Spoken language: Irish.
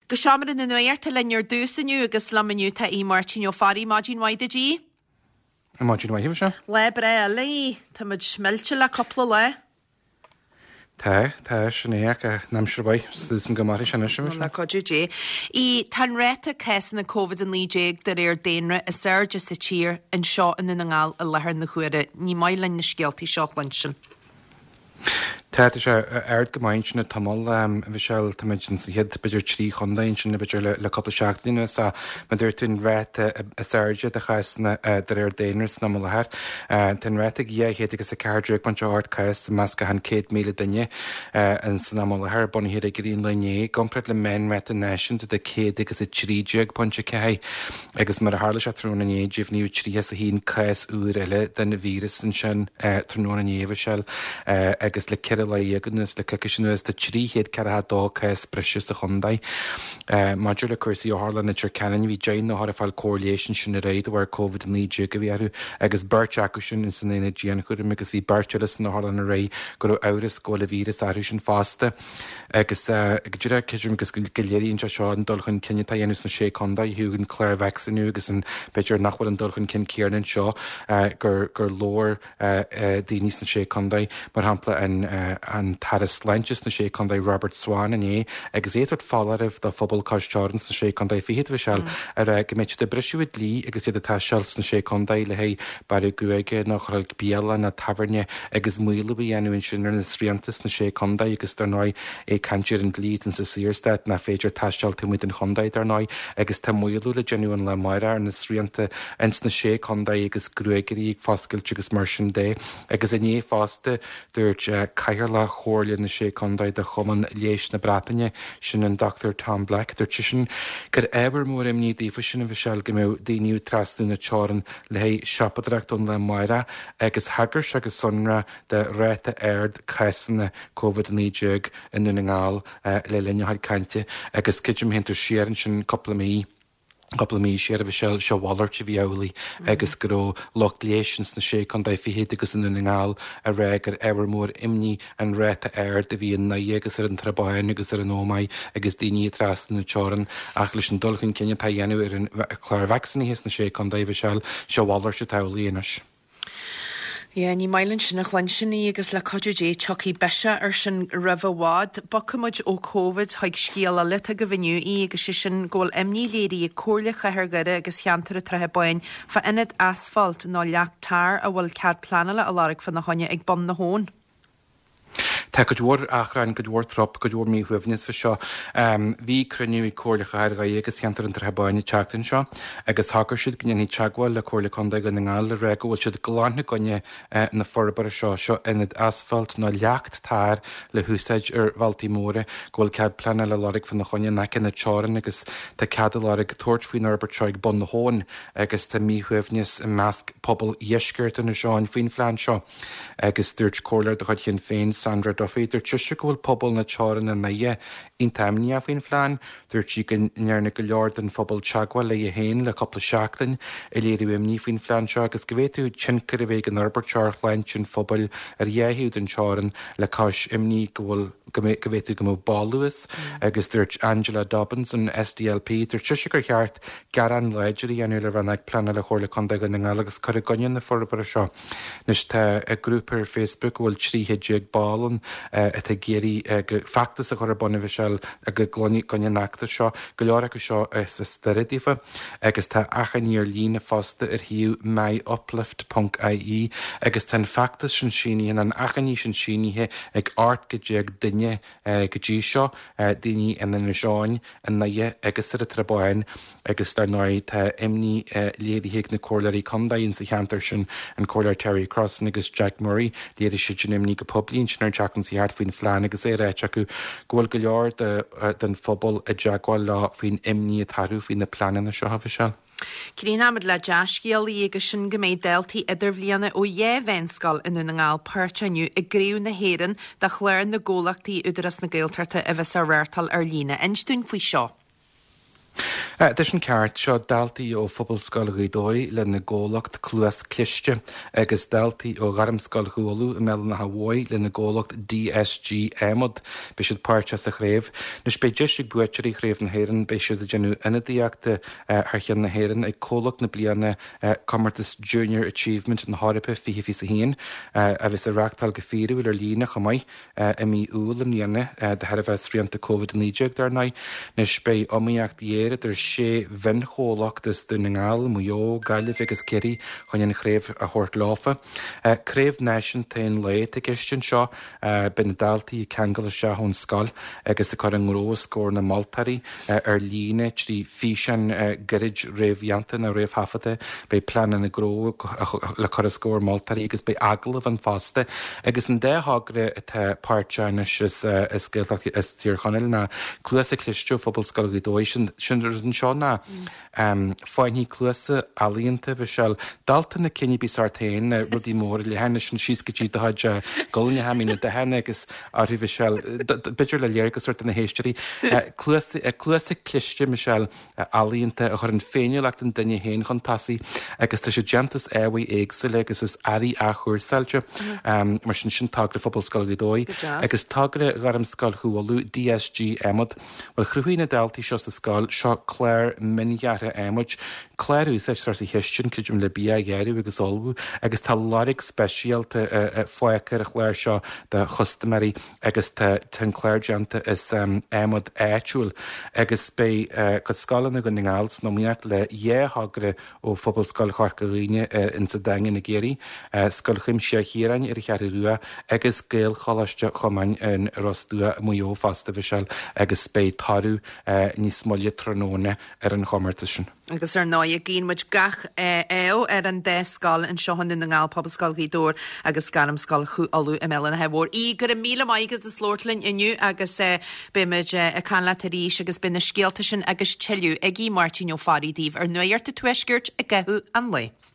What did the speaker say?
Go seamar in nuir tal lennear dúsanniu agus lamaniu ta í Martin o fari Magin Waidagi. Magin Waidagi se? Le bre le, ta mud smelte le coppla le. Tá sinnéach a namsirbai sm go mar sinna sem. Le codúé. Í tan réta cesan na COVID an líéig dar déanra a surge sa tír an seo in na ngáil a lethir na chuire ní mailen na scialtaí seochlansin. Tá sé aird gomáint na tamil bhí seil tamidjin sa head beidir trí chundain sin na beidir le coppla seachtaíine sa dúir tún réite a Serge de chaisna dar déanars na mthir. Tan réite héad agus a cardúag ban art cais meas go an 100 míle duine an san mthir bonhéad a guríon lené gompred le men réite nation de 100 agus a trídeag ponte cé agus mar a hála se trúna né díomhníú trí a hín cais úr eile den na vírus an sin trúna néomh seil agus le ceir le dhégannas le ceisiúnas de tríhéad ceatha dóchas breisiús a chundaid. Maidir le cuasaí ála na Turcanan bhí déan na thar fáil cóirléisisin sin na réid bhar COVID ní go bhíarú agus beirt acu sin in san éine díana chuir agus bhí beirtelas na hála na ré gur áras scóla vírus airú sin fásta agus dúra ceisiúm agus go léiríonn se seo an dulchan cinne tahéanús na sé chundaid thuúgann chléir vaccinú agus an beidir nachfuil an dulchan cin céarnan seo gur lór daoníos na sé chundaid mar hampla an taras leintis na sé chundaid Robert Swan in agus éidir fálarh de phobal Cosjordans na sé chundaid fihéad bhí seil go méid de breisiúid lí agus iad tá seils na sé chundaid le hé bailú guaige nach chuil bíala na taverne agus muile bhí anúin sin na sríantas na sé chundaid agus tar náid cantíir an líd an sa Searstead na féidir taisteil muid an chundaid ar náid agus tá muú le genúin le maire na sríanta ins na sé chundaid agus gruigeí fáscailte agus mar sin dé agus iné fásta dúirt caiir le chóirle na sé chundaid a chuman léis na brapaine sin an Dr. Tom Black dúirt sin gur eber mór imní dífa sin a bhí seil go mé daoiniú trasú na teáran le hé siapadrachtún le maire agus hagar agus sunra de réite aird caisanna COVID-19 in na ngáil le linnehaid cainte agus cidim henú siaran sin coppla mí séar a bhí seil seohhaart a bhíolaí agus go lochléisians na sé chun fihéad agus in na ngáil a régur eber mór imní an réite air de bhí na agus ar an trabáin agus ar an ómaid agus daoine tras na teáran ach leis an dulchan cinenne ta dhéanú ar an chláir vacciní hés na sé chun bhí seil seohhaart a tolaíonas. Ní mailen sin nach chlansinní agus le codúé choí beise ar sin rahhád, Bocmuid ó COVID haig scéal a lita go bhiniu í agus sin ggóil imní léirí cóirla chathgare agus cheantar a trethebáin fa inad asfalt ná leachtar a bhfuil cead planala a láric fan na haine ag bon na hón. Tá go dúir achrain go dúir trop go dúir mí huimhnis fa seo bhí cruniú í cóirlacha air agus cheantar an trethebáinine teachtain seo agus thgur siad gine teagháil le cóirla chundaid go na ngáil le ré bhfuil siad gláinna gonne na forbar seo inad asfalt ná leacht táir le húsaid ar Baltimóra ghfuil cead plana le láric fan na chuine necin na teáran agus tá cead láric tuairt faoin Albert Seig bon na hón agus tá mí huimhnis in measc pobl iasceirt na seáin faoin phlean seo agus dúirt cóirla do chuid chin féin Sandra Duffy dúirt tuise gohfuil pobl na teáran na naie in taimní a faoin phlean dúirt si nearna go leor den phobal teagháil le a héin le coppla seachtain i léirú imní faoin phlean seo agus go bhéú tincar a bhéh an Albert Seig lein sin phobal ar dhéhiú den teáran le cais imní gohfuil go bhéú go mó Ballúas agus dúirt Angela Dobbins an SDLP dúirt tuise gur cheart garan leidirí anú le bhana ag plana le chóirla chundaid go na ngáil agus chu gonne na forbar seo. Nus tá a grúpar Facebook bhfuil tríhéad ballan a géirí factas a chur bonna bhí seil a go glóní gonne nachta seo go leor acu seo sa stereodífa agus tá achaníor lína fásta ar hiú myuplift.ie agus tá factas sin síní an achaní sin sínithe ag art go déag duine go dtí seo daoine in na seáin an naie agus ar a trabáin agus tar náid tá imní léirithe na cóirlairí chundaid sa cheantar sin an cóirlair Terry Crossan agus Jack Murray léidir si imní go poblín sin ar teachn sa heart faoin phlean agus é réit acu ghfuil go leor den phobal a deagháil lá faoin imní a tarú faoin na planan na seo hafa se. Cín amid le deascéalaí agus sin go méid deltaí idir bhliana ó dhéhhenscal inú na ngáil páirteniu i gréú na héan de chléir na ggólachtaí údaras na gailtarta a bheits a réirtal ar lína. Instún faoi seo. Dis an ceart seo daltaí ó phobal scoilgaí dói le na ggólacht clúas cliste agus daltaí ó garam scoilgúolú i me na Hawaii le na ggólacht DSG émod be siad páirte a chréibh. Nus be deisi buitir í chréibh na héireann be siad a genú inadíachta chean na héireann ag cólacht na bliana Commertas Junior Achievement na háiripe fi sa híon a bheits a reachtal go fíú ar lína chumai i mí úl am líana de head a bheits rianta COVID-19 darna nus be omíocht dhéad ar sé bhin chólachtas dún na ngáil muo gaiileh agus ceirí chuin an chréibh a thuirt láfa. Créibh nation tain le a gistin seo bin daltaí ceangal se hón scal agus a chu an ngró scór na Maltarí ar líne trí físan girid réhheanta na réomh hafata be plan na gró le chu a scór Maltarí agus be aglah an fásta agus an déthagre atá páirteine is scéalach is tíorchanil na clúasa clisteú phobal scoilgaí dóis sin seo ná fáinní clúasa alíonnta bheit seall dalta na cinenne bí sartéin rudí mór le henne sin síos go dtí haid golne hamína de henne agus áhí bheit seall bidir le léirgus suirt na héisteí. Clúasa cliste me seall alíonnta a chur an féineileach an duine héin chun tasaí agus tá sé gentas éhaí éagsa le agus is airí a chuirsáilte mar sin tagra phobal scoilgaí dói agus tagra garam scoilchúolú DSG émod bhil chruúine daltaí seo sa scoil seo Claire minheartha émuid Clairú sé sa heistin chuidirm le bí géirú agus olbú agus tá láric speisialta foiachar a chléir seo de chustamarí agus tan Clairgeanta is émod éitiúil agus bé go scalanna go ngáils nóíart le dhéthagre ó phobal scoil charcaíine in sa dain na géirí scoilchim sé hírain ar chear ruúa agus géal cholaiste chomain an rostúa muo fasta bhisiil agus bé tarú níos molle tróna ar an chomartaisisin. Agus ar 9 a gén muid gach éo ar an 10 scal an seohan in ngáil pobl scoilgaí dór agus garam scal chuúolú i melan hebhór. Í gur 1,000 maigad is slórtlainn inniu agus bimid a canla taríis agus bin na scéalta sin agus tiiliú ag í Martin ó farí díomh ar nuirta tuisgirt a gathú an lei.